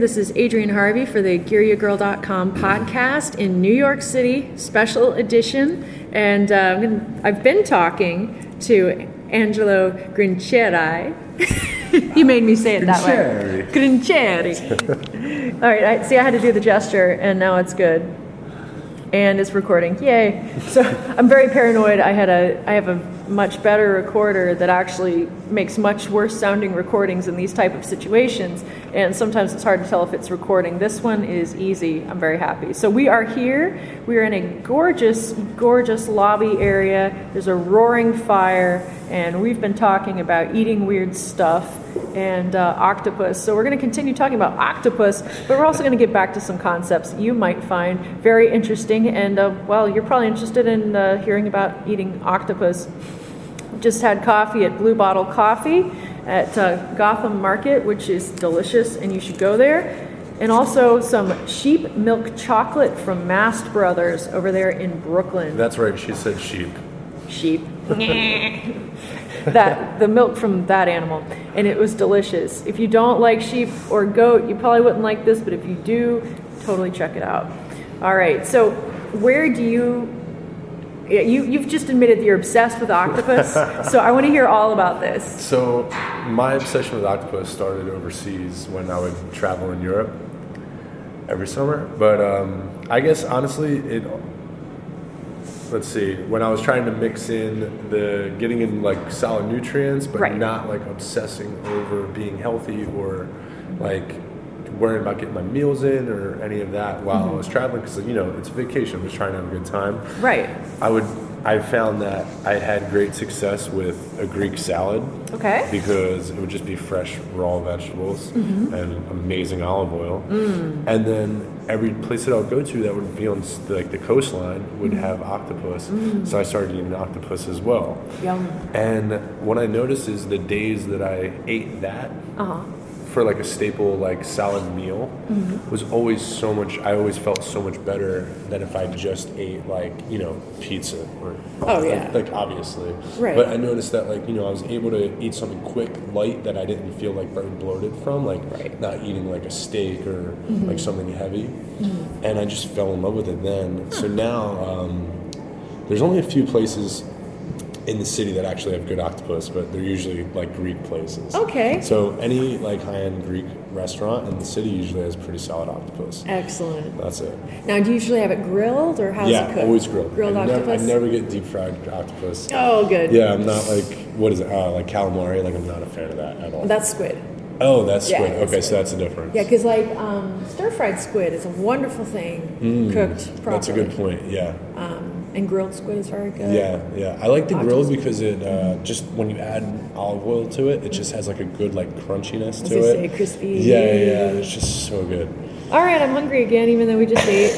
This is Adrienne Harvey for the GearYaGirl.com podcast in New York City, special edition. And I've been talking to Angelo Grincieri. You made me say it that way. Grincieri. All right, I had to do the gesture, and now it's good. And it's recording. Yay. So I'm very paranoid. I have a much better recorder that actually makes much worse sounding recordings in these type of situations, and sometimes it's hard to tell if it's recording. This one is easy. I'm very happy. So we are here. We are in a gorgeous, gorgeous lobby area. There's a roaring fire, and we've been talking about eating weird stuff and octopus. So we're going to continue talking about octopus, but we're also going to get back to some concepts you might find very interesting. And well, you're probably interested in hearing about eating octopus. Just had coffee at Blue Bottle Coffee at Gotham Market, which is delicious, and you should go there. And also some sheep milk chocolate from Mast Brothers over there in Brooklyn. That's right, she said sheep. Sheep. The milk from that animal, and it was delicious. If you don't like sheep or goat, you probably wouldn't like this, but if you do, totally check it out. All right, so where do you've just admitted that you're obsessed with octopus, so I want to hear all about this. So my obsession with octopus started overseas when I would travel in Europe every summer, but I guess honestly let's see, when I was trying to mix in getting in like solid nutrients, but right, not like obsessing over being healthy or like worrying about getting my meals in or any of that while I was traveling, because it's a vacation. I'm just trying to have a good time. Right. I found that I had great success with a Greek salad. Okay. Because it would just be fresh raw vegetables and amazing olive oil. And then every place that I would go to that would be on like the coastline would have octopus. So I started eating octopus as well. Yum. And what I noticed is the days that I ate that for like a staple like solid meal was always so much. I always felt so much better than if I just ate like pizza or like obviously. Right. But I noticed that like I was able to eat something quick, light that I didn't feel like very bloated from, like not eating like a steak or like something heavy, and I just fell in love with it then. So now there's only a few places in the city that actually have good octopus, but they're usually like Greek places. Okay. So any like high-end Greek restaurant in the city usually has pretty solid octopus. Excellent. That's it. Now, do you usually have it grilled or how's it cooked? Yeah, always grilled. Grilled octopus? I never get deep-fried octopus. Oh, good. Yeah, I'm not like, what is it, like calamari? Like I'm not a fan of that at all. That's squid. Oh, that's squid. Yeah, okay, so that's the difference. Yeah, because like stir-fried squid is a wonderful thing cooked properly. That's a good point, yeah. And grilled squid is very good. Yeah. I like the grilled because it just when you add olive oil to it, it just has like a good like crunchiness to it. Say, crispy. Yeah. It's just so good. All right, I'm hungry again, even though we just ate.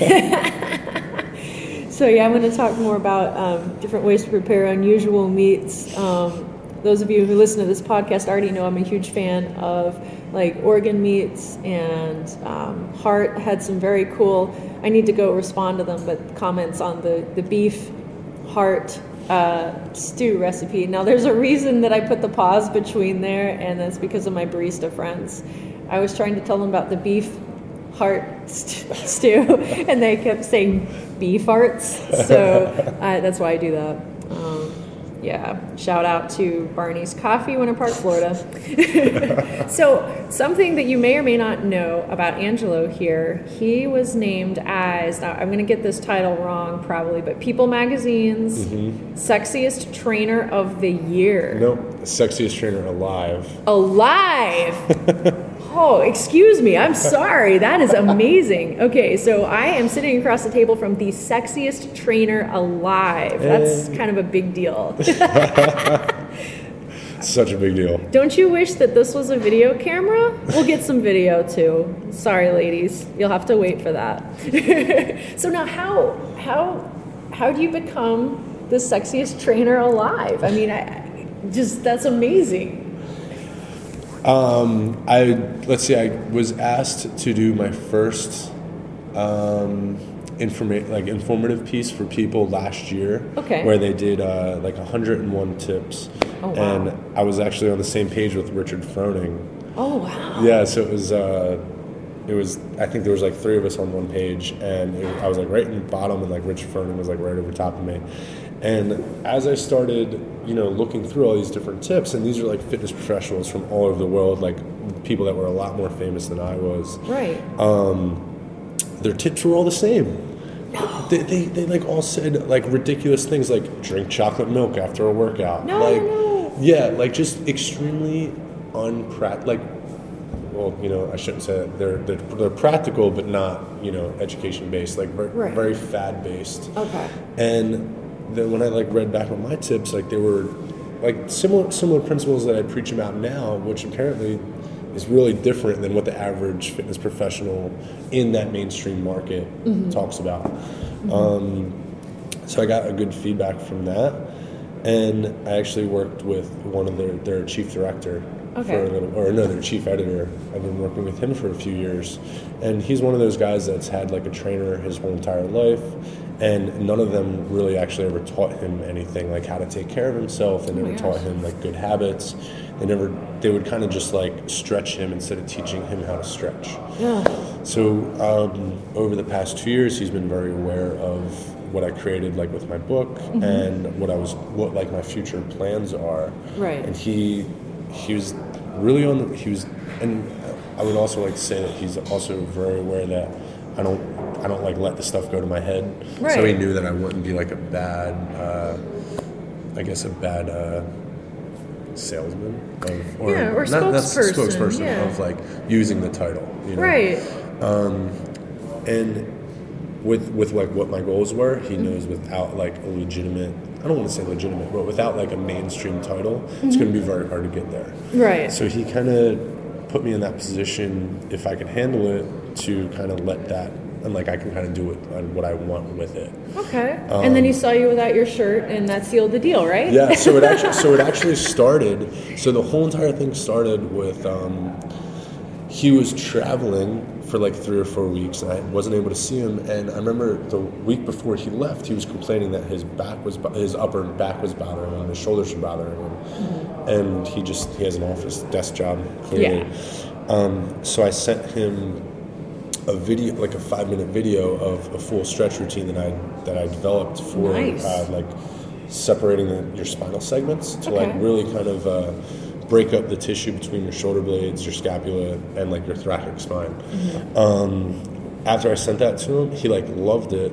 So I'm going to talk more about different ways to prepare unusual meats. Those of you who listen to this podcast already know I'm a huge fan of like organ meats, and Heart had some very cool, I need to go respond to them, but comments on the beef heart stew recipe. Now there's a reason that I put the pause between there, and that's because of my barista friends. I was trying to tell them about the beef heart stew, and they kept saying beef hearts, so that's why I do that. Shout out to Barney's Coffee, Winter Park, Florida. So something that you may or may not know about Angelo here, he was named as, now I'm going to get this title wrong probably, but People Magazine's Sexiest Trainer of the Year. Nope, Sexiest Trainer Alive. Alive! Oh, excuse me. I'm sorry. That is amazing. Okay, so I am sitting across the table from the sexiest trainer alive. That's kind of a big deal. Such a big deal. Don't you wish that this was a video camera? We'll get some video too. Sorry, ladies. You'll have to wait for that. So now how do you become the sexiest trainer alive? I mean, that's amazing. I was asked to do my first informative piece for People last year, where they did 101 tips. Oh, wow. And I was actually on the same page with Richard Froning. Oh, wow. Yeah, so it was I think there was like 3 of us on one page, and I was like right in the bottom, and like Richard Furman was like right over top of me. And as I started, looking through all these different tips, and these are like fitness professionals from all over the world, like people that were a lot more famous than I was. Right. Their tips were all the same. They like all said like ridiculous things like drink chocolate milk after a workout. No. Yeah, like just extremely unpractical. I shouldn't say that. They're practical, but not education based. Like very fad based. Okay. And then when I like read back on my tips, like they were like similar principles that I preach about now, which apparently is really different than what the average fitness professional in that mainstream market talks about. So I got a good feedback from that, and I actually worked with one of their chief director their chief editor. I've been working with him for a few years, and he's one of those guys that's had like a trainer his whole entire life, and none of them really actually ever taught him anything like how to take care of himself. They never taught him like good habits. They would kind of just like stretch him instead of teaching him how to stretch. Yeah. So over the past 2 years, he's been very aware of what I created, like with my book, and what like my future plans are. Right. And he was really and I would also like to say that he's also very aware that I don't like let the stuff go to my head. Right. So he knew that I wouldn't be like a bad salesman or spokesperson of like using the title. Right. And with like what my goals were, he knows without like a legitimate, I don't want to say legitimate, but without like a mainstream title, it's going to be very hard to get there. Right. So he kind of put me in that position, if I could handle it, to kind of let that, and like I can kind of do what I want with it. Okay. And then he saw you without your shirt, and that sealed the deal, right? Yeah. So it actually started. So the whole entire thing started with he was traveling for like 3 or 4 weeks, and I wasn't able to see him. And I remember the week before he left, he was complaining that his upper back was bothering him, his shoulders were bothering him, and he has an office desk job clearly. Yeah. So I sent him a video, like a 5-minute video of a full stretch routine that I developed for like separating your spinal segments to like really kind of break up the tissue between your shoulder blades, your scapula, and like your thoracic spine. After I sent that to him, he like loved it.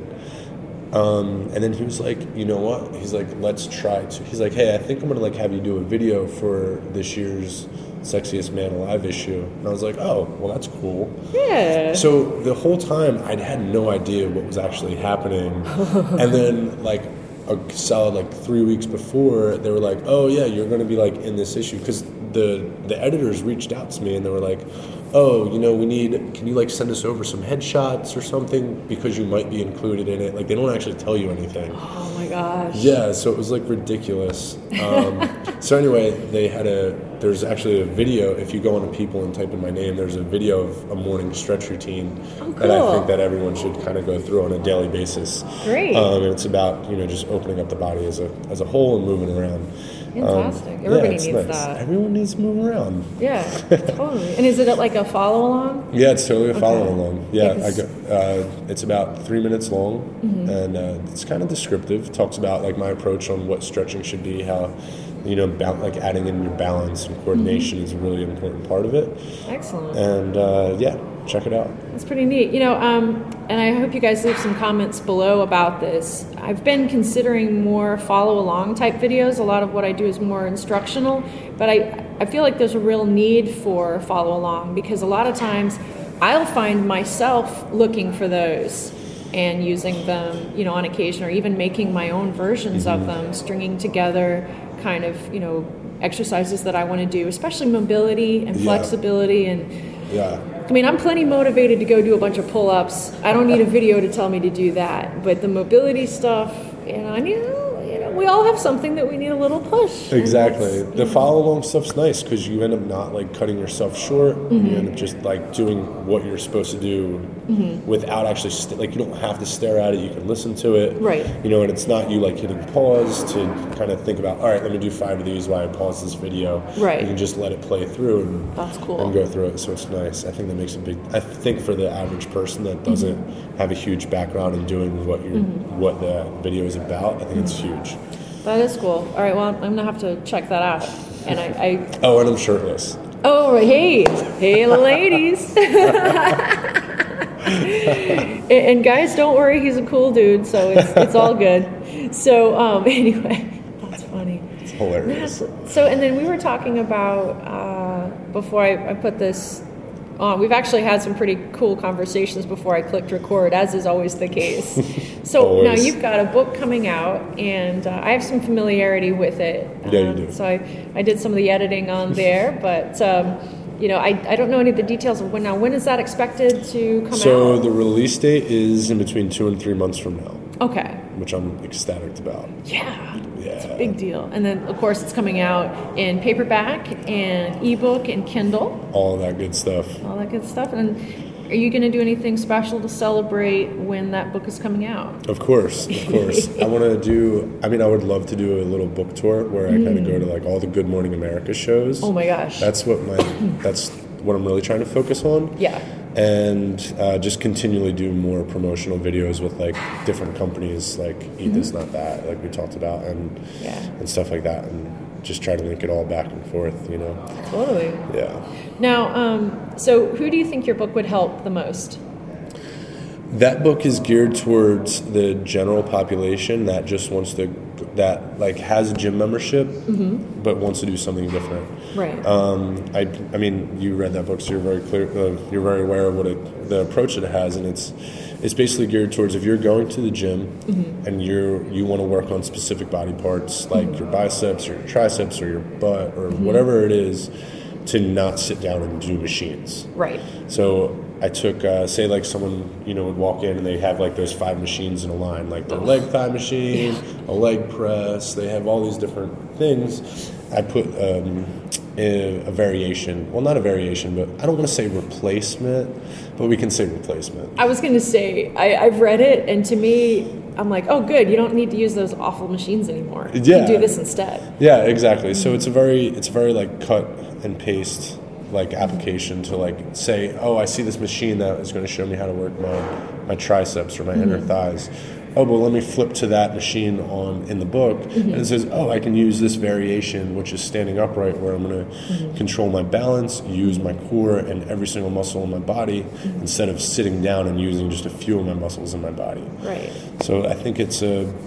And then he was like, you know what? He's like, let's try to. He's like, hey, I think I'm gonna like have you do a video for this year's Sexiest Man Alive issue. And I was like, oh, well, that's cool. Yeah. So the whole time I had no idea what was actually happening. And then like a solid like 3 weeks before, they were like, oh yeah, you're going to be like in this issue, because the editors reached out to me and they were like, oh, can you like send us over some headshots or something, because you might be included in it. Like they don't actually tell you anything. Oh my gosh. Yeah, so it was like ridiculous. So anyway, there's actually a video. If you go onto People and type in my name, there's a video of a morning stretch routine that I think that everyone should kind of go through on a daily basis. Great. And it's about just opening up the body as a whole and moving around. Fantastic. Everybody needs nice. that. Everyone needs to move around. Yeah, totally. And is it like a follow along? Yeah, it's totally a follow along. Yeah, it's about 3 minutes long, and it's kind of descriptive. It talks about like my approach on what stretching should be, how like adding in your balance and coordination is a really important part of it. Excellent. And check it out. That's pretty neat. And I hope you guys leave some comments below about this. I've been considering more follow-along type videos. A lot of what I do is more instructional, but I feel like there's a real need for follow-along, because a lot of times I'll find myself looking for those and using them, on occasion, or even making my own versions of them, stringing together kind of, exercises that I want to do, especially mobility and flexibility I mean, I'm plenty motivated to go do a bunch of pull-ups. I don't need a video to tell me to do that. But the mobility stuff, I need we all have something that we need a little push. Exactly. The follow along stuff's nice because you end up not like cutting yourself short. You end up just like doing what you're supposed to do without actually like you don't have to stare at it. You can listen to it. Right. You know, and it's not you like hitting pause to kind of think about, all right, let me do 5 of these while I pause this video. Right. You can just let it play through and that's cool. And go through it. So it's nice. I think that makes a big. I think for the average person that doesn't have a huge background in doing what what the video is about, I think it's huge. That is cool. All right, well, I'm going to have to check that out. And I Oh, and I'm shirtless. Oh, hey, ladies. and guys, don't worry, he's a cool dude, so it's all good. So anyway, that's funny. It's hilarious. So, and then we were talking about, before I put this on, we've actually had some pretty cool conversations before I clicked record, as is always the case. So now you've got a book coming out, and I have some familiarity with it. Yeah, you do. So I did some of the editing on there, but you know, I don't know any of the details of when. Now, when is that expected to come out? So the release date is in between 2 and 3 months from now. Okay. Which I'm ecstatic about. Yeah. It's a big deal. And then, of course, it's coming out in paperback and ebook and Kindle. All that good stuff. All that good stuff. And are you going to do anything special to celebrate when that book is coming out? Of course. I would love to do a little book tour where I kind of go to like all the Good Morning America shows. Oh my gosh. That's what I'm really trying to focus on. Yeah. And just continually do more promotional videos with like different companies like Eat This Not That, like we talked about, and stuff like that, and just try to link it all back and forth, you know. Totally. Yeah. Now, so who do you think your book would help the most? That book is geared towards the general population that just wants to, that like has a gym membership, but wants to do something different. Right. I mean, you read that book, so you're very clear. You're very aware of the approach that it has, and it's basically geared towards if you're going to the gym and you want to work on specific body parts like your biceps or your triceps or your butt or whatever it is, to not sit down and do machines. Right. So I took, say like someone, would walk in and they have like those 5 machines in a line, like their leg thigh machine, a leg press, they have all these different things. I put a variation, well not a variation, but I don't want to say replacement, but we can say replacement. I was going to say, I've read it, and to me, I'm like, oh good, you don't need to use those awful machines anymore. You can do this instead. Yeah, exactly. So it's a very like cut and paste like application to like say, oh, I see this machine that is going to show me how to work my triceps or my inner thighs. Oh, well, let me flip to that machine in the book, and it says, oh, I can use this variation, which is standing upright, where I'm going to control my balance, use my core and every single muscle in my body, instead of sitting down and using just a few of my muscles in my body. Right. So I think it's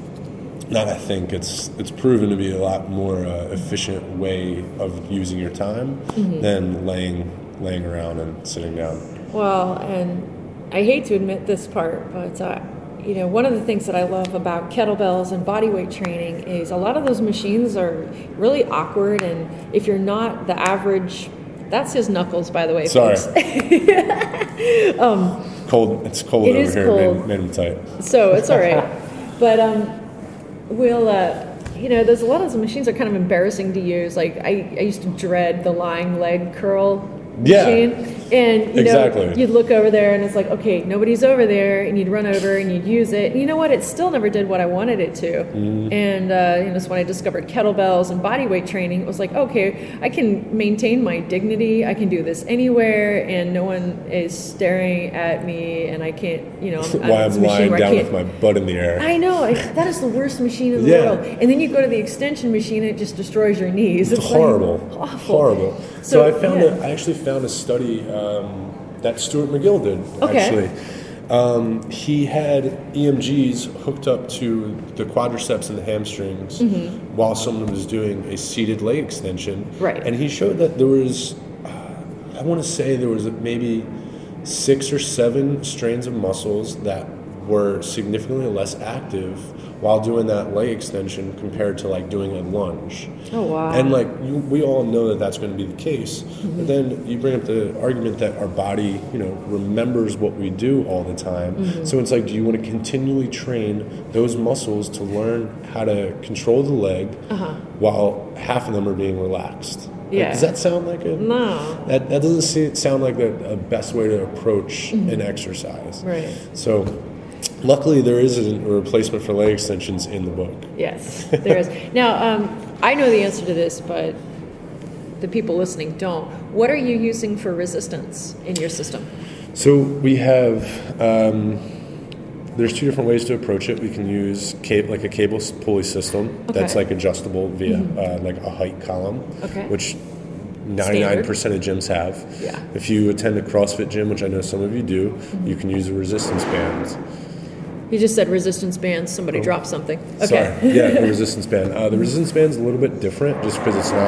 proven to be a lot more efficient way of using your time than laying around and sitting down. Well, and I hate to admit this part, but one of the things that I love about kettlebells and bodyweight training is a lot of those machines are really awkward, and if you're not the average, that's his knuckles, by the way. Sorry. Folks. Cold. It's cold it over is here. Cold. Made him tight. So it's all right. But there's a lot of those machines are kind of embarrassing to use. Like I used to dread the lying leg curl machine. And exactly. You'd look over there and it's like, okay, nobody's over there, and you'd run over and you'd use it. And you know what? It still never did what I wanted it to. And so when I discovered kettlebells and bodyweight training, it was like, okay, I can maintain my dignity. I can do this anywhere, and no one is staring at me, and I can't, why I'm lying down with my butt in the air. I know. That is the worst machine in the world. And then you go to the extension machine, and it just destroys your knees. It's horrible. Like, awful. Horrible. So I actually found a study that Stuart McGill did, actually. He had EMGs hooked up to the quadriceps and the hamstrings while someone was doing a seated leg extension. Right. And he showed that there was, I want to say there was maybe 6 or 7 strains of muscles that were significantly less active while doing that leg extension compared to like doing a lunge. Oh, wow. And like we all know that that's going to be the case. But then you bring up the argument that our body, remembers what we do all the time. So it's like, do you want to continually train those muscles to learn how to control the leg while half of them are being relaxed? Yeah. Does that sound like No. That doesn't sound like a best way to approach an exercise. Right. So luckily there is a replacement for leg extensions in the book. Yes, there is. Now, I know the answer to this, but the people listening don't. What are you using for resistance in your system? So we have, there's two different ways to approach it. We can use like a cable pulley system that's like adjustable via like a height column, which 99% of gyms have. Yeah. If you attend a CrossFit gym, which I know some of you do, you can use a resistance band. You just said resistance bands. Somebody dropped something. Okay. Sorry. Yeah, the resistance band. The resistance band's a little bit different just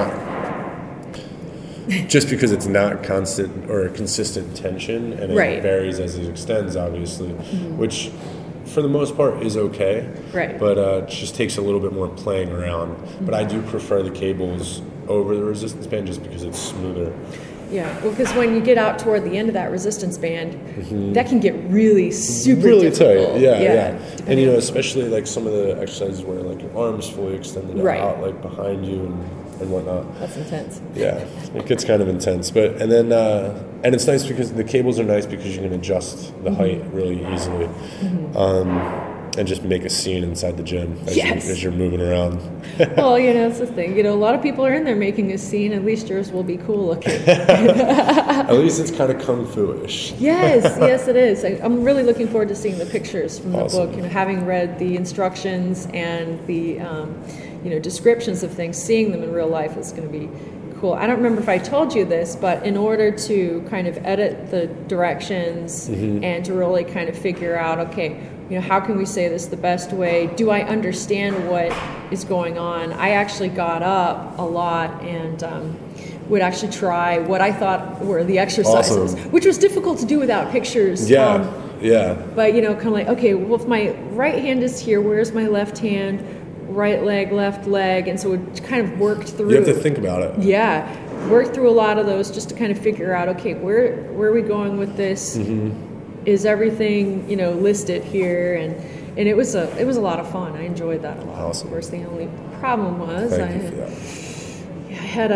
because it's not constant or consistent tension, and it varies as it extends, obviously, which for the most part is okay. Right. But it just takes a little bit more playing around. But I do prefer the cables over the resistance band just because it's smoother. Yeah, well, because when you get out toward the end of that resistance band, that can get really super difficult. Tight. Yeah. And especially like some of the exercises where like your arms fully extended out, like behind you and whatnot. That's intense. Yeah, it gets kind of intense, and then it's nice because the cables are nice because you can adjust the height really easily. And just make a scene inside the gym as you're moving around. Well, that's the thing. A lot of people are in there making a scene. At least yours will be cool looking. At least it's kind of kung fu-ish. Yes, it is. I'm really looking forward to seeing the pictures from the Awesome. book. Having read the instructions and the descriptions of things, seeing them in real life is going to be cool. I don't remember if I told you this, but in order to kind of edit the directions and to really kind of figure out, how can we say this the best way? Do I understand what is going on? I actually got up a lot and would actually try what I thought were the exercises, which was difficult to do without pictures. Yeah. But, kind of like, well, if my right hand is here, where's my left hand? Right leg, left leg. And so it kind of worked through. You have to think about it. Yeah. Worked through a lot of those just to kind of figure out, where are we going with this? Is everything listed here, and it was a lot of fun. I enjoyed that a lot. Awesome. Of course, the only problem was I had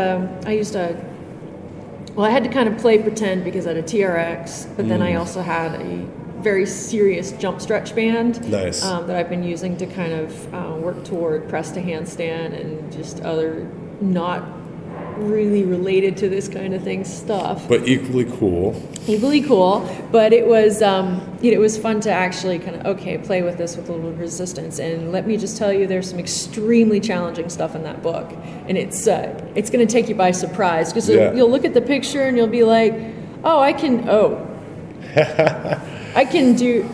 to kind of play pretend because I had a TRX, but then I also had a very serious jump stretch band that I've been using to kind of work toward press to handstand and just other not really related to this kind of thing stuff. But equally cool. But it was it was fun to actually kind of play with this with a little resistance. And let me just tell you, there's some extremely challenging stuff in that book, and it's going to take you by surprise because you'll look at the picture and you'll be like, I can do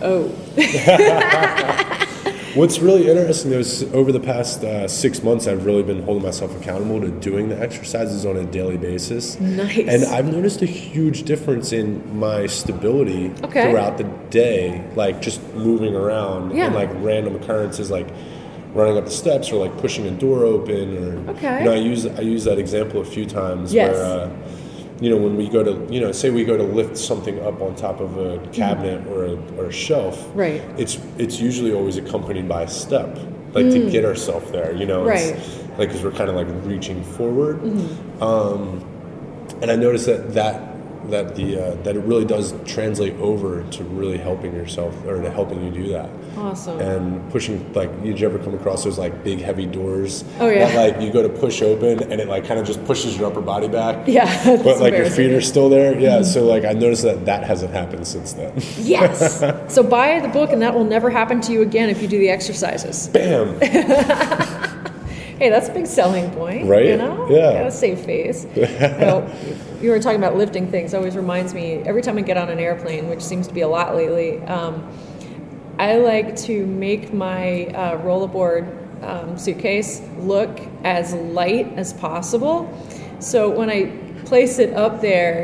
What's really interesting is over the past 6 months, I've really been holding myself accountable to doing the exercises on a daily basis. Nice. And I've noticed a huge difference in my stability throughout the day, like just moving around and like random occurrences, like running up the steps or like pushing a door open. Or I use that example a few times where. When we go to, say we go to lift something up on top of a cabinet or a shelf, right? It's usually always accompanied by a step, like to get ourselves there, right? It's, like because we're kind of like reaching forward, and I noticed that it really does translate over to really helping yourself or to helping you do that. Awesome. And pushing, like, did you ever come across those like big heavy doors? Oh yeah. That like you go to push open and it like kind of just pushes your upper body back. Yeah. But like your feet are still there. Yeah. So like I noticed that hasn't happened since then. Yes. So buy the book and that will never happen to you again if you do the exercises. Bam. Hey, that's a big selling point, right? Yeah. Gotta save face. You were talking about lifting things. It always reminds me, every time I get on an airplane, which seems to be a lot lately, I like to make my rollerboard suitcase look as light as possible. So when I place it up there,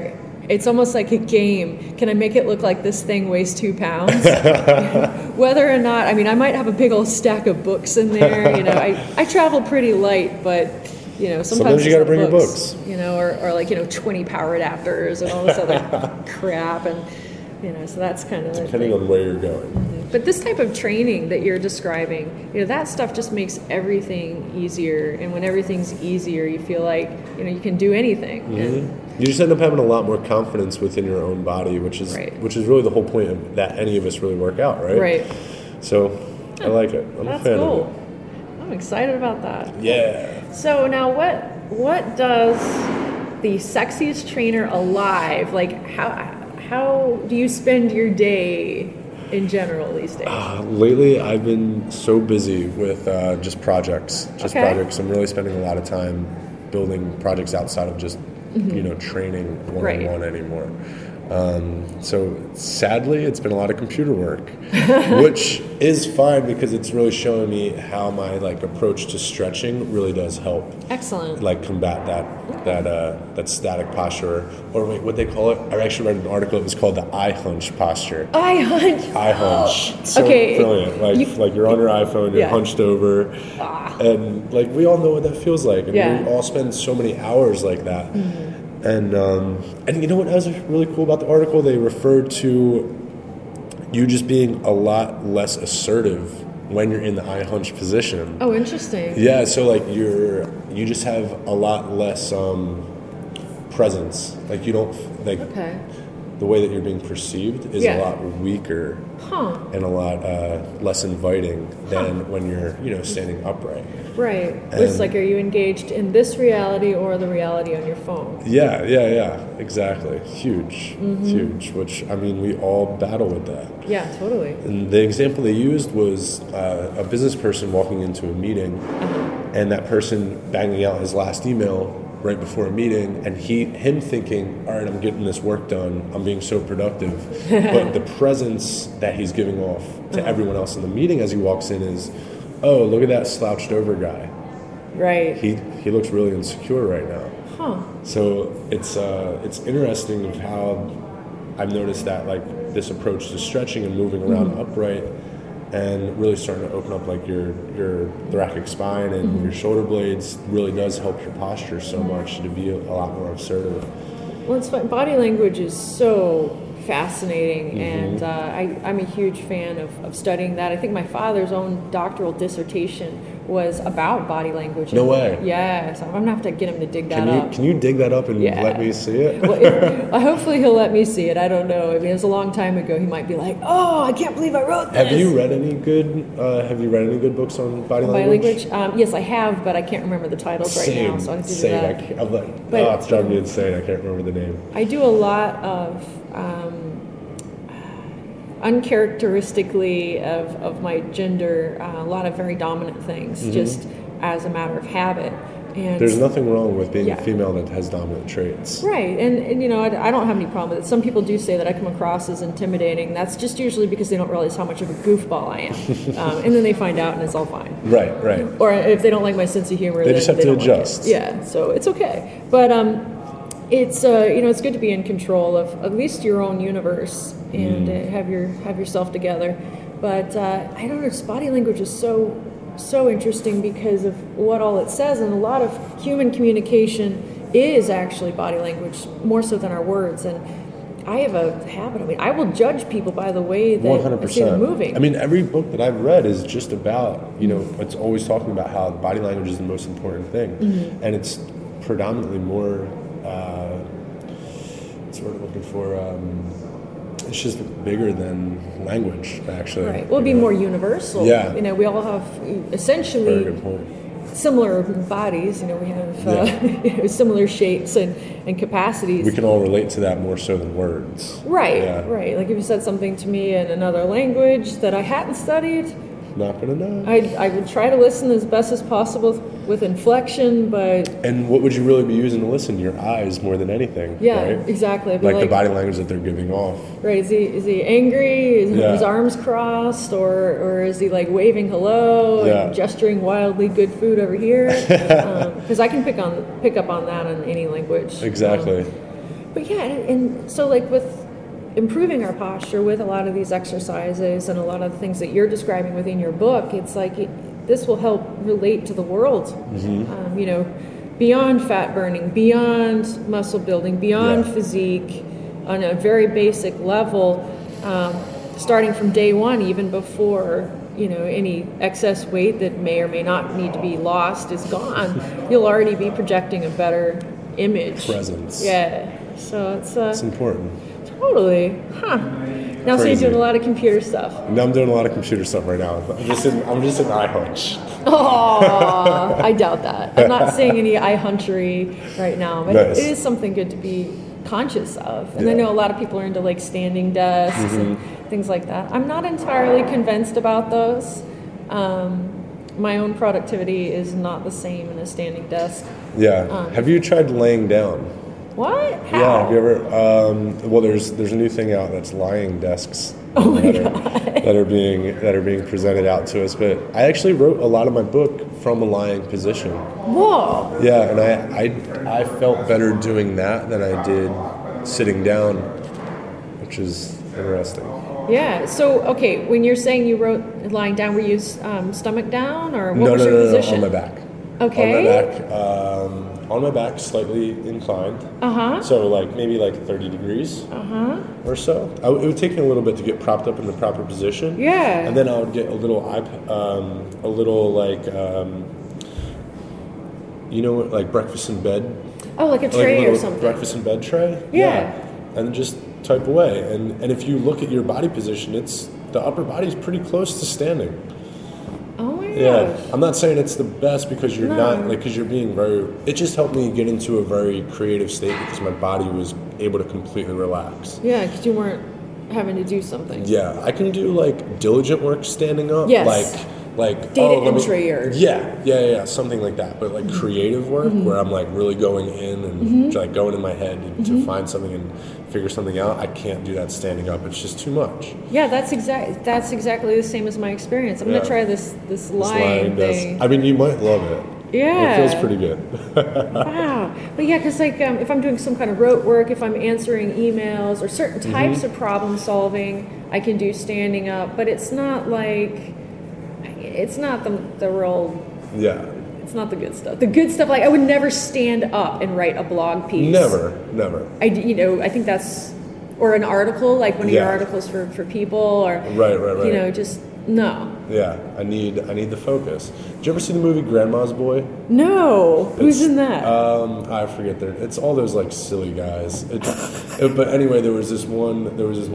It's almost like a game. Can I make it look like this thing weighs 2 pounds? Whether or not, I mean, I might have a big old stack of books in there. You know, I travel pretty light, but, you know, sometimes you got to bring your books. You know, or like, you know, 20 power adapters and all this other crap. And, you know, so that's kind of depending on where you're going. Mm-hmm. But this type of training that you're describing, you know, that stuff just makes everything easier. And when everything's easier, you feel like, you know, you can do anything. Mm-hmm. And, you just end up having a lot more confidence within your own body, which is really the whole point of that any of us really work out, right? Right. So I like it. I'm a fan of it. I'm excited about that. Yeah. So now what does the Sexiest Trainer Alive, like how do you spend your day in general these days? Lately, I've been so busy with just projects. Projects. I'm really spending a lot of time building projects outside of just you know, training one-on-one anymore. So sadly, it's been a lot of computer work, which is fine because it's really showing me how my like approach to stretching really does help. Excellent. Like combat that static posture, or wait, what they call it? I actually read an article. It was called the eye hunch posture. Eye hunch. Eye hunch. Oh. So okay. Brilliant. Like you're on your iPhone, you're hunched over, and like we all know what that feels like, and we all spend so many hours like that. Mm-hmm. And you know what was really cool about the article? They referred to you just being a lot less assertive when you're in the eye hunch position. Oh, interesting. Yeah, so like you just have a lot less presence. Like you don't like the way that you're being perceived is a lot weaker and a lot less inviting than when you're, you know, standing upright. Right. It's like, are you engaged in this reality or the reality on your phone? Yeah, exactly. Huge, which, I mean, we all battle with that. Yeah, totally. And the example they used was a business person walking into a meeting and that person banging out his last email right before a meeting, and him thinking, all right, I'm getting this work done, I'm being so productive. But the presence that he's giving off to everyone else in the meeting as he walks in is, oh, look at that slouched over guy. Right. He looks really insecure right now. Huh. So it's interesting of how I've noticed that like this approach to stretching and moving around upright and really starting to open up like your thoracic spine and your shoulder blades really does help your posture so much to be a lot more assertive. Well, it's fun. Body language is so fascinating, and I'm a huge fan of studying that. I think my father's own doctoral dissertation was about body language. No way. Yeah, so I'm going to have to get him to dig that up. Can you dig that up and let me see it? Well, hopefully he'll let me see it. I don't know. I mean, it was a long time ago. He might be like, oh, I can't believe I wrote this. Have you read any good books on body language? Yes, I have, but I can't remember the titles right now, so I have to do that. I'm like, it's driving me insane. I can't remember the name. I do a lot of uncharacteristically of my gender, a lot of very dominant things, just as a matter of habit. And there's nothing wrong with being a female that has dominant traits. Right, and you know, I don't have any problem with it. Some people do say that I come across as intimidating. That's just usually because they don't realize how much of a goofball I am. And then they find out and it's all fine. Right. Or if they don't like my sense of humor, they just have to adjust. Like yeah, so it's okay. But it's you know, it's good to be in control of at least your own universe and have yourself together. But I don't know, body language is so interesting because of what all it says, and a lot of human communication is actually body language more so than our words. And I have a habit. I mean, I will judge people by the way that 100%. I see them moving. I mean, every book that I've read is just about, you know, it's always talking about how body language is the most important thing, and it's predominantly more. What's the word I'm looking for? It's just bigger than language, actually. Right. Well, it'd be more universal. Yeah. You know, we all have essentially very good point. Similar bodies. You know, we have you know, similar shapes and capacities. We can all relate to that more so than words. Right. Yeah. Right. Like if you said something to me in another language that I hadn't studied, not gonna know. I would try to listen as best as possible with inflection, but... And what would you really be using to listen? Your eyes more than anything, yeah, right? Exactly. Like the body language that they're giving off. Right, is he angry? Is his arms crossed? Or is he like waving hello and gesturing wildly good food over here? Because I can pick up on that in any language. Exactly. But yeah, and so like with improving our posture with a lot of these exercises and a lot of the things that you're describing within your book, it's like this will help relate to the world. You know, beyond fat burning, beyond muscle building, beyond physique, on a very basic level, starting from day one, even before, you know, any excess weight that may or may not need to be lost is gone. You'll already be projecting a better image. Presence. Yeah. So it's important. Totally. Now, so you're doing a lot of computer stuff. Now I'm doing a lot of computer stuff right now. I'm just in iHunch. Oh, I doubt that. I'm not seeing any iHunchery right now, but nice. It is something good to be conscious of. And I know a lot of people are into like standing desks and things like that. I'm not entirely convinced about those. My own productivity is not the same in a standing desk. Yeah. Have you tried laying down? What? How? Yeah. Have you ever? Well, there's a new thing out that's lying desks that are being presented out to us. But I actually wrote a lot of my book from a lying position. Whoa. Yeah, and I felt better doing that than I did sitting down, which is interesting. Yeah. So, okay, when you're saying you wrote lying down, were you stomach down, or what was your position? On my back. Okay. On my back, slightly inclined. So like maybe like 30 degrees or so. It would take me a little bit to get propped up in the proper position. Yeah. And then I would get a little you know, like breakfast in bed. Oh, like a tray like a or something. Breakfast in bed tray. Yeah. And just type away. And if you look at your body position, the upper body's pretty close to standing. Oh my Yeah, gosh. I'm not saying it's the best because you're not, like, because you're being very, it just helped me get into a very creative state because my body was able to completely relax. Yeah, because you weren't having to do something. Yeah, I can do like diligent work standing up. Yes. Like data entry or something like that. But like creative work where I'm like really going in and like going in my head to find something and figure something out. I can't do that standing up. It's just too much. Yeah, that's exactly the same as my experience. I'm gonna try this lying thing. I mean, you might love it. Yeah, it feels pretty good. Wow, but yeah, because like if I'm doing some kind of rote work, if I'm answering emails or certain types of problem solving, I can do standing up. But it's not like. It's not the real. Yeah. It's not the good stuff. The good stuff, like I would never stand up and write a blog piece. Never. I think that's, or an article, like one of your articles for people, or right. You know, just no. Yeah, I need the focus. Did you ever see the movie Grandma's Boy? No. Who's in that? I forget it's all those like silly guys. But anyway, there was this one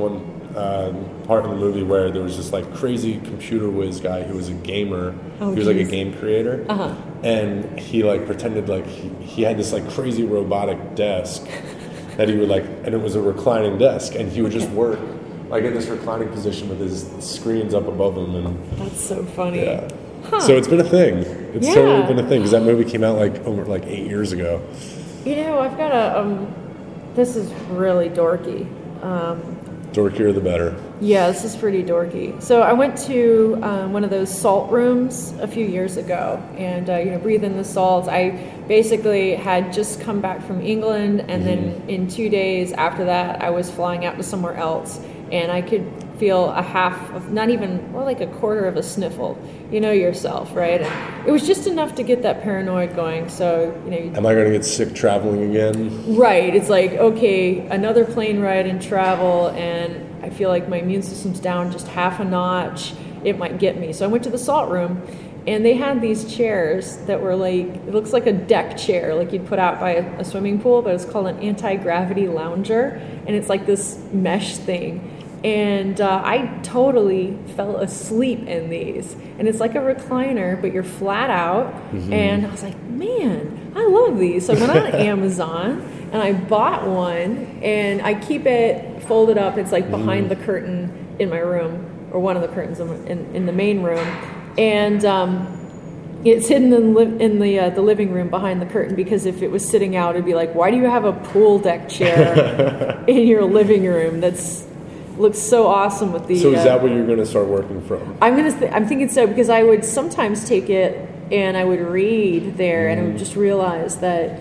part in the movie where there was this like crazy computer whiz guy who was a gamer. He was like a game creator, and he like pretended like he had this like crazy robotic desk that he would like, and it was a reclining desk, and he would just work like in this reclining position with his screens up above him. And that's so funny. Yeah. So it's been a thing. It's totally been a thing because that movie came out like over like 8 years ago. You know, I've got this is really dorky. Dorkier the better. Yeah, this is pretty dorky. So I went to one of those salt rooms a few years ago, and breathe in the salts. I basically had just come back from England, and then in 2 days after that, I was flying out to somewhere else, and I could feel a half of, not even, more like a quarter of a sniffle. You know yourself, right? And it was just enough to get that paranoid going. So, am I going to get sick traveling again? Right. It's like, okay, another plane ride and travel, and I feel like my immune system's down just half a notch. It might get me. So I went to the salt room, and they had these chairs that were like, it looks like a deck chair, like you'd put out by a swimming pool, but it's called an anti-gravity lounger, and it's like this mesh thing. And I totally fell asleep in these. And it's like a recliner, but you're flat out. And I was like, man, I love these. So I went on Amazon, and I bought one, and I keep it folded up. It's like behind the curtain in my room, or one of the curtains in the main room. And it's hidden in the living room behind the curtain, because if it was sitting out, it'd be like, why do you have a pool deck chair in your living room? Looks so awesome with the. So is that what you're going to start working from? I'm thinking so, because I would sometimes take it and I would read there, and I would just realize that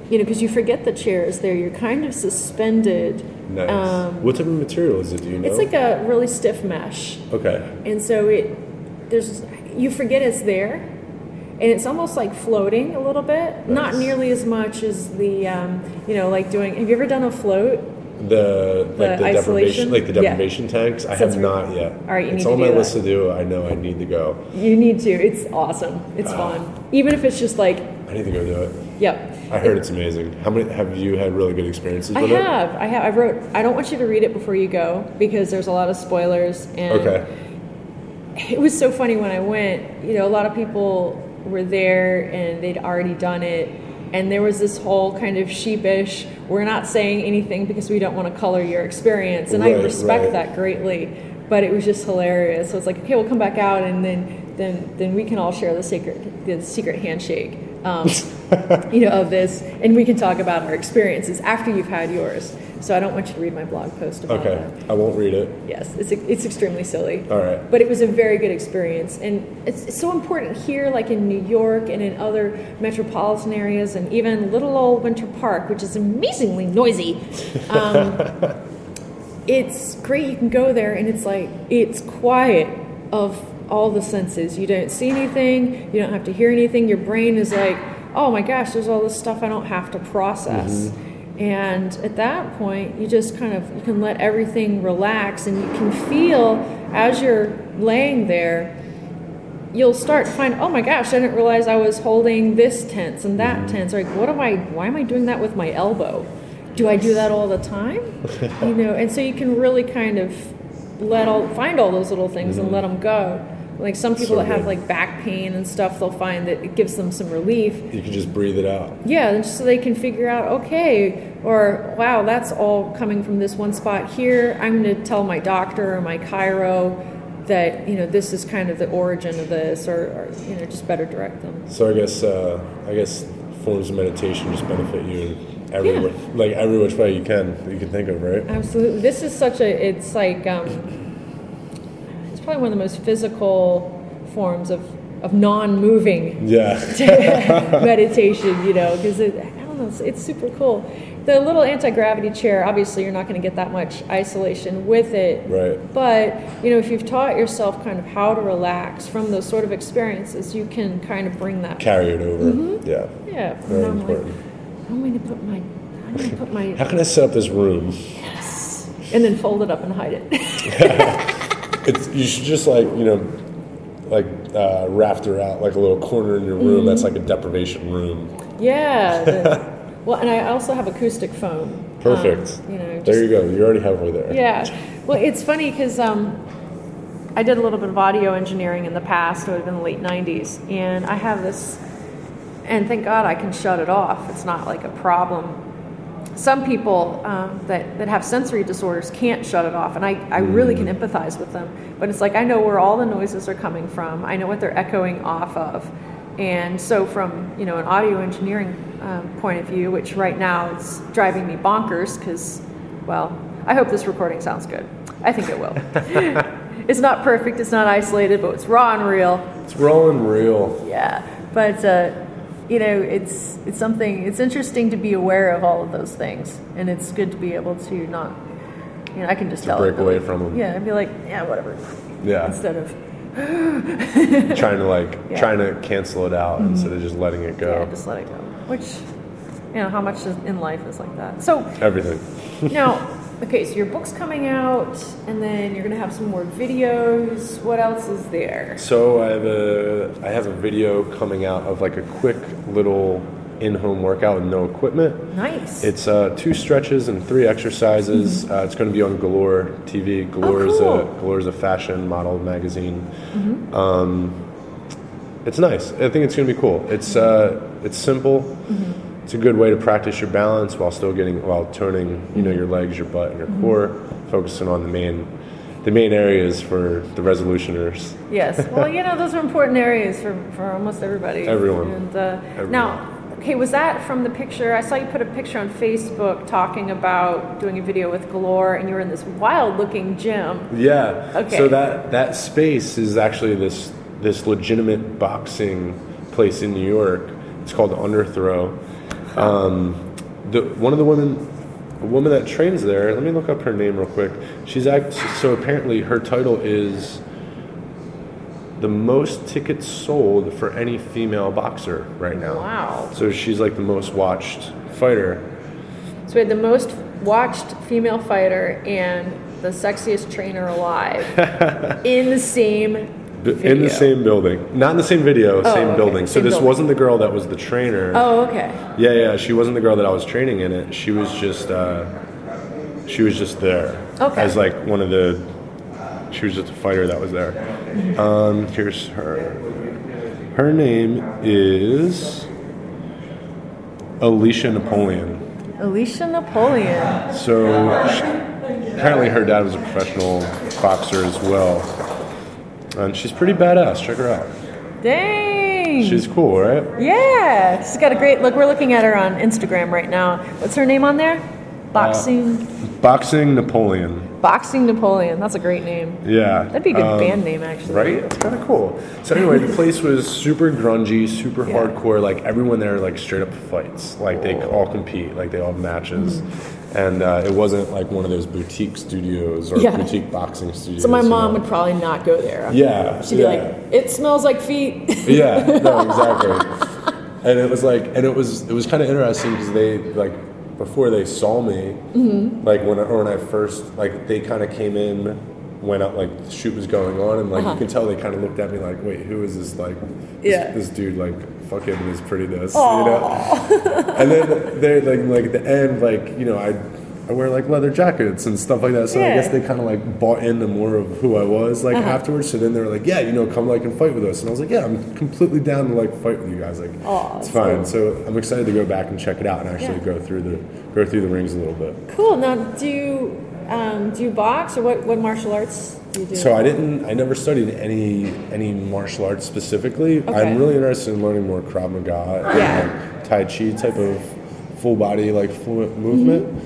because you forget the chair is there. You're kind of suspended. Nice. What type of material is it? Do you know? It's like a really stiff mesh. Okay. And so you forget it's there, and it's almost like floating a little bit. Nice. Not nearly as much as the, like doing. Have you ever done a float? The isolation? deprivation tanks. I have not yet. All right, it's on my list to do. I know I need to go. You need to. It's awesome. It's fun. Even if it's just like. I need to go do it. Yep. I heard it's amazing. How many have you had really good experiences with it? I wrote. I don't want you to read it before you go because there's a lot of spoilers. And okay. It was so funny when I went. A lot of people were there and they'd already done it. And there was this whole kind of sheepish, we're not saying anything because we don't want to color your experience. And I respect that greatly. But it was just hilarious. So it's like, okay, we'll come back out and then we can all share the secret handshake, of this. And we can talk about our experiences after you've had yours. So I don't want you to read my blog post about that. I won't read it. Yes, it's extremely silly. All right. But it was a very good experience. And it's so important here, like in New York and in other metropolitan areas, and even little old Winter Park, which is amazingly noisy. It's great. You can go there and it's quiet of all the senses. You don't see anything. You don't have to hear anything. Your brain is like, oh my gosh, there's all this stuff I don't have to process. Mm-hmm. And at that point, you just you can let everything relax, and you can feel as you're laying there, you'll start to find, oh my gosh, I didn't realize I was holding this tense and that tense. Like, why am I doing that with my elbow? Do I do that all the time? And so you can really kind of find all those little things and let them go. Like some people that have like back pain and stuff, they'll find that it gives them some relief. You can just breathe it out. Yeah, just so they can figure out, okay, or wow, that's all coming from this one spot here. I'm going to tell my doctor or my chiro that, this is kind of the origin of this, or just better direct them. So I guess forms of meditation just benefit you every which way you can think of, right? Absolutely. This is it's like, it's probably one of the most physical forms of non-moving meditation, because I don't know, it's super cool. The little anti-gravity chair, obviously you're not going to get that much isolation with it. Right. But, if you've taught yourself kind of how to relax from those sort of experiences, you can kind of bring that. Carry it over. Mm-hmm. Yeah. Yeah. Very important. I'm going to put my... How can I set up this room? Yes. And then fold it up and hide it. You should just rafter out like a little corner in your room that's like a deprivation room. Yeah. Well, and I also have acoustic foam. Perfect. There you go. You already have her there. Yeah. Well, it's funny because I did a little bit of audio engineering in the past. It would have been the late 90s. And I have this, and thank God I can shut it off. It's not like a problem. Some people that have sensory disorders can't shut it off, and I really can empathize with them. But it's like I know where all the noises are coming from. I know what they're echoing off of. And so from, an audio engineering point of view, which right now it's driving me bonkers because, well, I hope this recording sounds good. I think it will. It's not perfect, it's not isolated, but it's raw and real. It's raw and real. Yeah, but, it's something, it's interesting to be aware of all of those things. And it's good to be able to not, I can just tell break away from them. Yeah, and be like, yeah, whatever. Yeah. Instead of... trying to cancel it out instead of just letting it go. Yeah, just let it go. Which, how much in life is like that. So everything. Now, okay, so your book's coming out, and then you're going to have some more videos. What else is there? So I have a video coming out of like a quick little in-home workout with no equipment. Nice. It's 2 stretches and 3 exercises. It's going to be on Galore TV. Galore is a fashion model magazine. It's nice. I think it's going to be cool. It's simple. It's a good way to practice your balance while toning your legs, your butt, and your core, focusing on the main areas for the resolutioners. Yes. Well, those are important areas for almost everybody. Everyone. And everyone. Now, okay, was that from the picture? I saw you put a picture on Facebook talking about doing a video with Galore, and you were in this wild-looking gym. Yeah. Okay. So that space is actually this legitimate boxing place in New York. It's called Underthrow. One of the women, a woman that trains there. Let me look up her name real quick. So apparently her title is the most tickets sold for any female boxer right now. Wow. So she's like the most watched fighter. So we had the most watched female fighter and the sexiest trainer alive in the same video. In the same building. Not in the same video, same okay. building. So Same this building. wasn't the girl that was the trainer. Oh, okay. Yeah, she wasn't the girl that I was training in it. She was just there. Okay. As like she was just a fighter that was there. Here's her. Her name is Alicia Napoleon. Alicia Napoleon. So apparently her dad was a professional boxer as well. And she's pretty badass. Check her out. Dang. She's cool, right? Yeah. She's got a great look. We're looking at her on Instagram right now. What's her name on there? Boxing Napoleon. Boxing Napoleon. That's a great name. Yeah. That'd be a good band name, actually. Right? It's kind of cool. So anyway, the place was super grungy, super hardcore. Like everyone there, like straight up fights. Like they all compete. Like they all have matches. And it wasn't like one of those boutique studios or boutique boxing studios. So my mom would probably not go there. Yeah. She'd be like, "It smells like feet." Yeah. No, exactly. And it was like, and it was kind of interesting because they like. Before they saw me, like when I first, like they kind of came in when like the shoot was going on, and like you can tell they kind of looked at me like, wait, who is this? Like, this dude, like, fucking is prettiness, you know? And then they're like at the end, like, you know, I wear like leather jackets and stuff like that, so I guess they kind of like bought into more of who I was like afterwards. So then they were like, yeah, you know, come like and fight with us, and I was like, yeah, I'm completely down to like fight with you guys, like it's fine. Cool. So I'm excited to go back and check it out and actually go through the rings a little bit. Cool. Now, do you box, or what martial arts do you do? So I never studied any martial arts specifically. Okay. I'm really interested in learning more Krav Maga and like Tai Chi type of full body like fluent movement.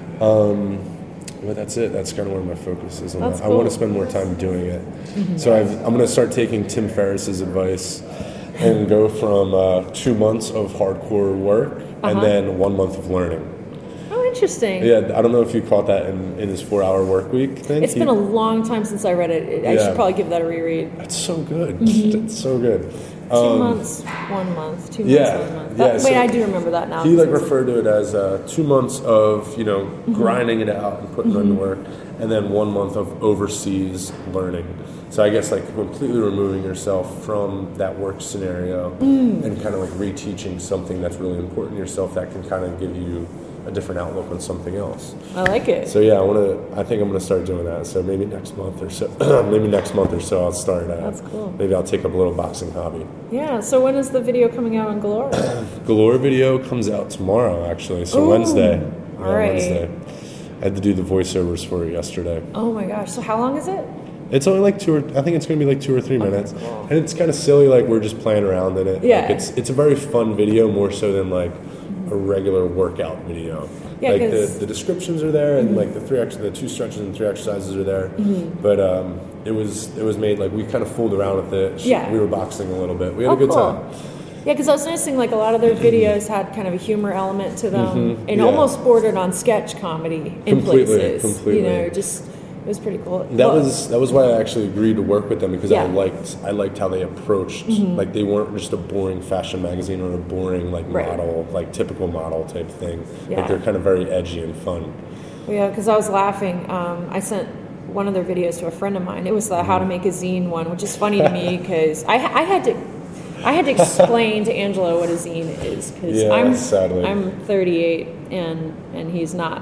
But that's it. That's kind of where my focus is on that. Cool. I want to spend more time doing it. So I'm going to start taking Tim Ferriss's advice and go from 2 months of hardcore work and then 1 month of learning. Oh, interesting. Yeah, I don't know if you caught that in his 4-hour work week thing. It's been a long time since I read it. I should probably give that a reread. It's so good. It's so good. 2 months, 1 month, 2 months, 1 month. Wait, I do remember that now. He like referred to it as 2 months of, you know, grinding it out and putting in the work, and then 1 month of overseas learning. So I guess like completely removing yourself from that work scenario and kind of like reteaching something that's really important to yourself that can kind of give you a different outlook on something else. I like it. So yeah, I think I'm gonna start doing that. So maybe next month or so, I'll start. That's cool. Maybe I'll take up a little boxing hobby. Yeah. So when is the video coming out on Galore? Galore video comes out tomorrow, actually. So Wednesday. All right. Wednesday. I had to do the voiceovers for it yesterday. Oh my gosh! So how long is it? It's only like I think it's gonna be like 2 or 3 minutes, and it's kind of silly. Like we're just playing around in it. Yeah. Like, it's a very fun video, more so than like a regular workout video. Yeah, like the descriptions are there, and like the 2 stretches and 3 exercises are there. But it was made like we kind of fooled around with it. We were boxing a little bit. We had a good time. Yeah, because I was noticing like a lot of their videos had kind of a humor element to them, and almost bordered on sketch comedy in places. Completely. You know, just it was pretty cool. That was why I actually agreed to work with them, because I liked how they approached. Like they weren't just a boring fashion magazine or a boring like model, like typical model type thing. Yeah. Like they're kind of very edgy and fun. Yeah, because I was laughing. I sent one of their videos to a friend of mine. It was the how to make a zine one, which is funny to me because I had to explain to Angelo what a zine is, because I'm 38 and he's not.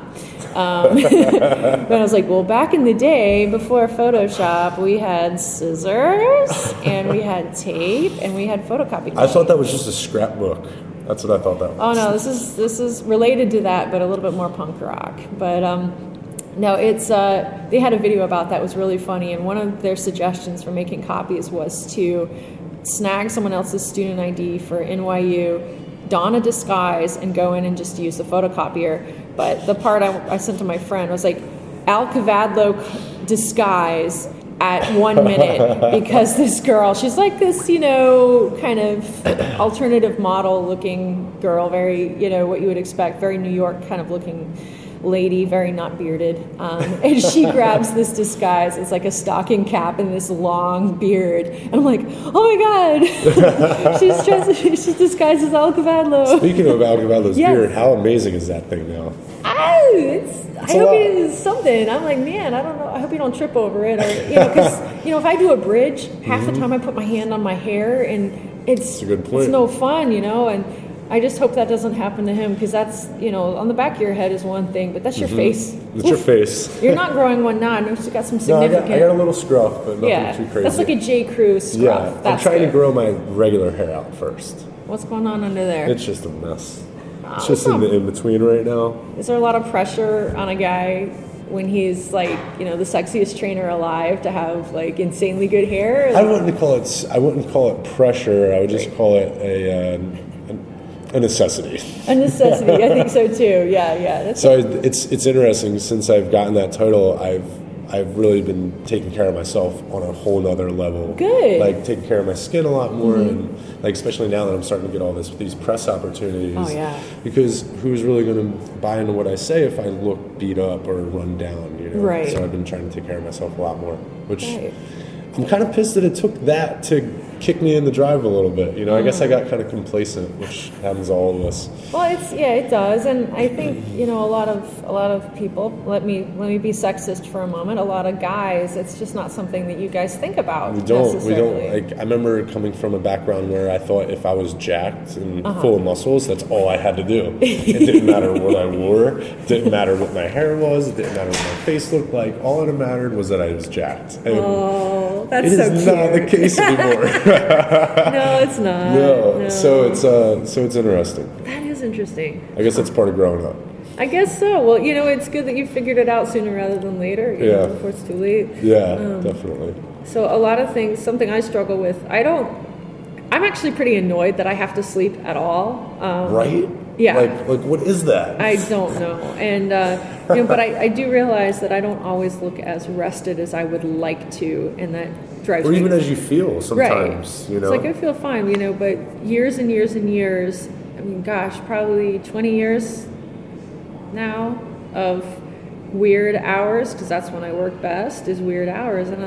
But I was like, well, back in the day before Photoshop, we had scissors and we had tape and we had photocopy tape. I thought that was just a scrapbook. That's what I thought that was. Oh no, this is related to that, but a little bit more punk rock. But no, it's they had a video about that. It was really funny, and one of their suggestions for making copies was to snag someone else's student ID for NYU, don a disguise, and go in and just use the photocopier. But the part I sent to my friend was like, Al Cavadlo disguise, at 1 minute because this girl, she's like this, kind of alternative model looking girl, very, what you would expect, very New York kind of looking lady, very not bearded. And she grabs this disguise. It's like a stocking cap and this long beard. And I'm like, oh my God, she's disguised as Al Cavallo. Speaking of Al Cavallo's beard, how amazing is that thing now? I hope it is something. I'm like, man, I don't know. I hope you don't trip over it. Or, because, if I do a bridge, half the time I put my hand on my hair and it's a good point. It's no fun, and I just hope that doesn't happen to him because that's, on the back of your head is one thing, but that's your face. It's your face. You're not growing one now. I noticed you got some significant. I got a little scruff, but nothing too crazy. That's like a J. Crew scruff. Yeah, I'm trying to grow my regular hair out first. What's going on under there? It's just a mess. It's just in the in-between right now. Is there a lot of pressure on a guy when he's like, the sexiest trainer alive to have like insanely good hair? I wouldn't call it pressure. I would just call it a necessity. A necessity. I think so too. Yeah. It's interesting. Since I've gotten that title, I've really been taking care of myself on a whole nother level. Good. Like taking care of my skin a lot more, and like especially now that I'm starting to get all these press opportunities. Oh yeah. Because who's really going to buy into what I say if I look beat up or run down? Right. So I've been trying to take care of myself a lot more, which I'm kind of pissed that it took that to kick me in the drive a little bit. I guess I got kind of complacent, which happens to all of us. Well, it does, and I think a lot of people. Let me be sexist for a moment. A lot of guys, it's just not something that you guys think about. We don't. Like I remember coming from a background where I thought if I was jacked and full of muscles, that's all I had to do. It didn't matter what I wore. It didn't matter what my hair was. It didn't matter what my face looked like. All that mattered was that I was jacked. And that's it so is cute. not the case anymore. No, it's not. No. So it's interesting. That is interesting. I guess that's part of growing up. I guess so. Well, it's good that you figured it out sooner rather than later. Before it's too late. Yeah, definitely. So a lot of things. Something I struggle with. I'm actually pretty annoyed that I have to sleep at all. Right? Yeah. Like what is that? I don't know. And but I do realize that I don't always look as rested as I would like to, and that drives me. Or even as you feel sometimes, It's like I feel fine, but years and years and years, I mean, gosh, probably 20 years now of weird hours, because that's when I work best, is weird hours. And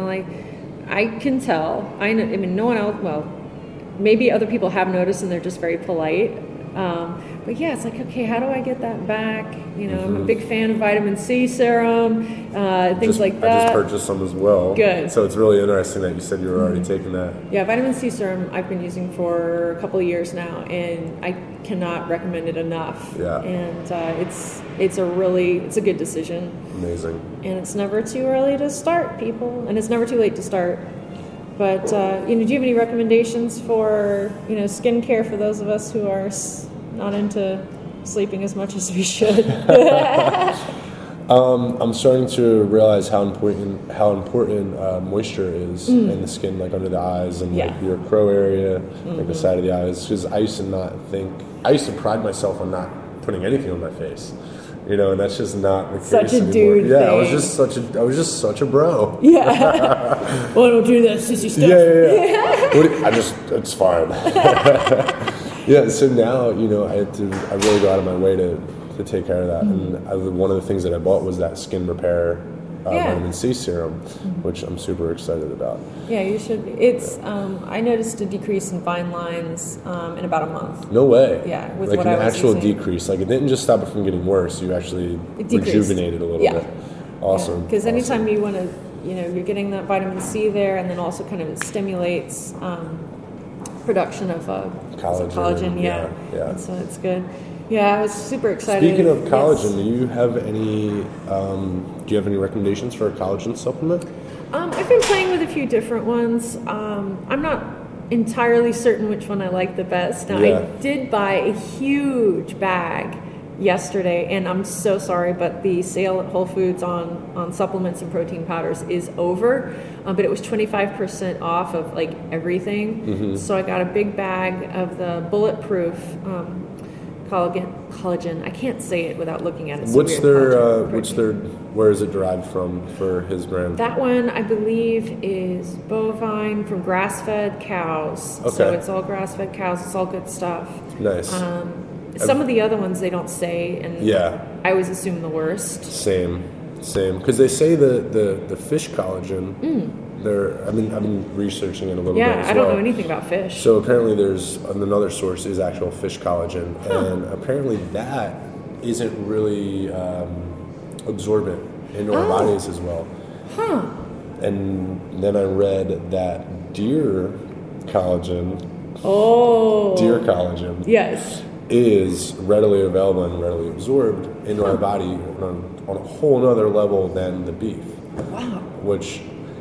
I can tell. I mean, no one else, well, maybe other people have noticed and they're just very polite. But yeah, it's like, okay, how do I get that back? I'm a big fan of vitamin C serum, things like that. I just purchased some as well. Good. So it's really interesting that you said you were already taking that. Yeah, vitamin C serum I've been using for a couple of years now, and I cannot recommend it enough. Yeah. And it's a good decision. Amazing. And it's never too early to start, people, and it's never too late to start. But, do you have any recommendations for, skincare for those of us who are not into sleeping as much as we should? I'm starting to realize how important moisture is in the skin, like under the eyes and like your crow area, like the side of the eyes. Because I used to pride myself on not putting anything on my face. And that's just not the case anymore. Dude yeah, thing. I was just such a bro. Yeah. Well, don't do that sissy stuff. Yeah. It's fine. Yeah. So now, I really go out of my way to take care of that. And one of the things that I bought was that skin repair vitamin C serum, which I'm super excited about. Yeah, you should. It's I noticed a decrease in fine lines in about a month. No way. Yeah, with like what an I was actual using. decrease. Like it didn't just stop it from getting worse. You actually rejuvenated a little bit. Awesome. Because anytime you want to, you're getting that vitamin C there, and then also kind of it stimulates production of collagen. Yeah. And so it's good. Yeah, I was super excited. Speaking of collagen, do you have any recommendations for a collagen supplement? I've been playing with a few different ones. I'm not entirely certain which one I like the best. Now, I did buy a huge bag yesterday, and I'm so sorry, but the sale at Whole Foods on supplements and protein powders is over. But it was 25% off of like everything. So I got a big bag of the Bulletproof collagen. I can't say it without looking at it. What's their where is it derived from for his brand? That one, I believe, is bovine from grass-fed cows. Okay. So it's all grass-fed cows. It's all good stuff. Nice. Some of the other ones they don't say, and I always assume the worst. Same. Because they say the fish collagen. I've been researching it a little bit. Yeah, I don't know anything about fish. So apparently, there's another source is actual fish collagen, and apparently that isn't really absorbent into our bodies as well. Huh. And then I read that deer collagen. Deer collagen. Yes. Is readily available and readily absorbed into our body on a whole other level than the beef. Wow. Which,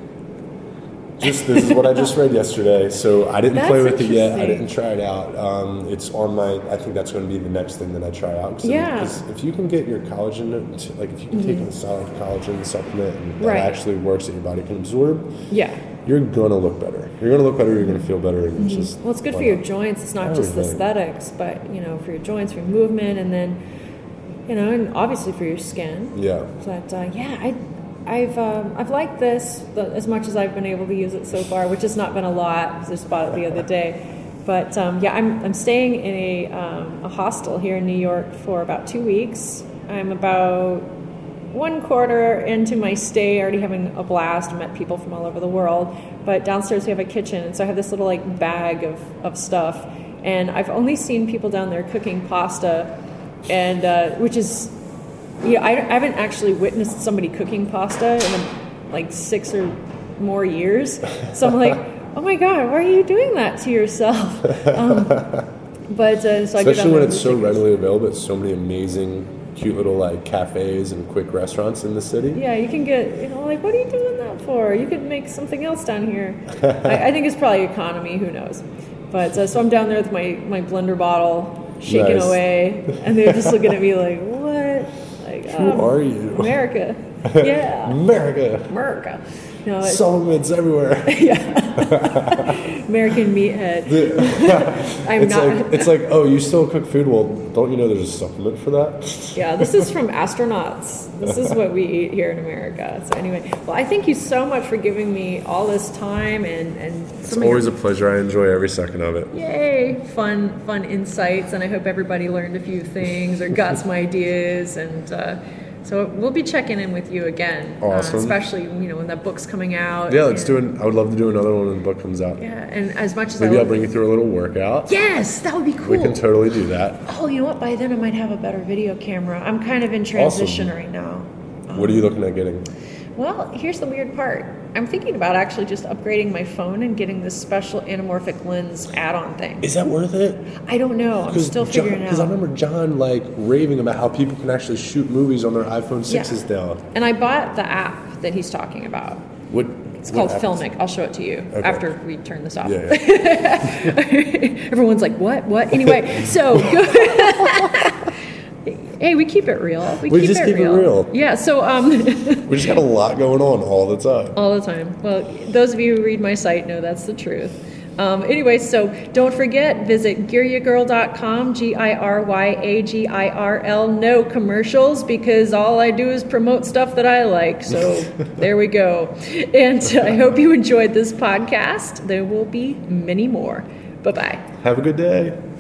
this is what I just read yesterday, so I didn't play with it yet. I didn't try it out. It's on I think that's going to be the next thing that I try out. Because if you can get your collagen, like if you can take a solid collagen supplement and that actually works that your body can absorb, you're going to look better. You're going to look better, you're going to feel better. And it's just, well, it's good for your joints. It's not just aesthetics, but, for your joints, for your movement, and then, and obviously for your skin. Yeah. But, I've liked this as much as I've been able to use it so far, which has not been a lot because I just bought it the other day. But, I'm staying in a hostel here in New York for about 2 weeks. I'm about 1/4 into my stay, already having a blast. Met people from all over the world. But downstairs we have a kitchen, and so I have this little bag of stuff. And I've only seen people down there cooking pasta, and which is, I haven't actually witnessed somebody cooking pasta in 6 or more years. So I'm like, oh my God, why are you doing that to yourself? But so especially when it's so readily available, it's so many amazing, cute little cafes and quick restaurants in the city. Yeah, you can get, what are you doing that for? You could make something else down here. I think it's probably economy, who knows. But so I'm down there with my blender bottle, shaking away, and they're just looking at me like, what? Who are you? America. Yeah. America. No, supplements everywhere. American meathead. It's like, oh, you still cook food? Well, don't you know there's a supplement for that? Yeah, this is from astronauts. This is what we eat here in America. So anyway, well, I thank you so much for giving me all this time and it's always a pleasure. I enjoy every second of it. Yay! Fun insights, and I hope everybody learned a few things or got some ideas, and so we'll be checking in with you again. Awesome. Especially, when that book's coming out. Yeah, I would love to do another one when the book comes out. Yeah, and as much as I'll bring you through a little workout. Yes, that would be cool. We can totally do that. Oh, you know what? By then I might have a better video camera. I'm kind of in transition right now. What are you looking at getting? Well, here's the weird part. I'm thinking about actually just upgrading my phone and getting this special anamorphic lens add-on thing. Is that worth it? I don't know. I'm still figuring it out. Because I remember John raving about how people can actually shoot movies on their iPhone 6s now. And I bought the app that he's talking about. It's called Filmic. I'll show it to you after we turn this off. Yeah. Everyone's like, what? Anyway, so... Hey, we keep it real. We just keep it real. Yeah, so... we just got a lot going on all the time. All the time. Well, those of you who read my site know that's the truth. Anyway, so don't forget, visit GiryaGirl.com, GIRYAGIRL. No commercials, because all I do is promote stuff that I like. So there we go. And I hope you enjoyed this podcast. There will be many more. Bye-bye. Have a good day.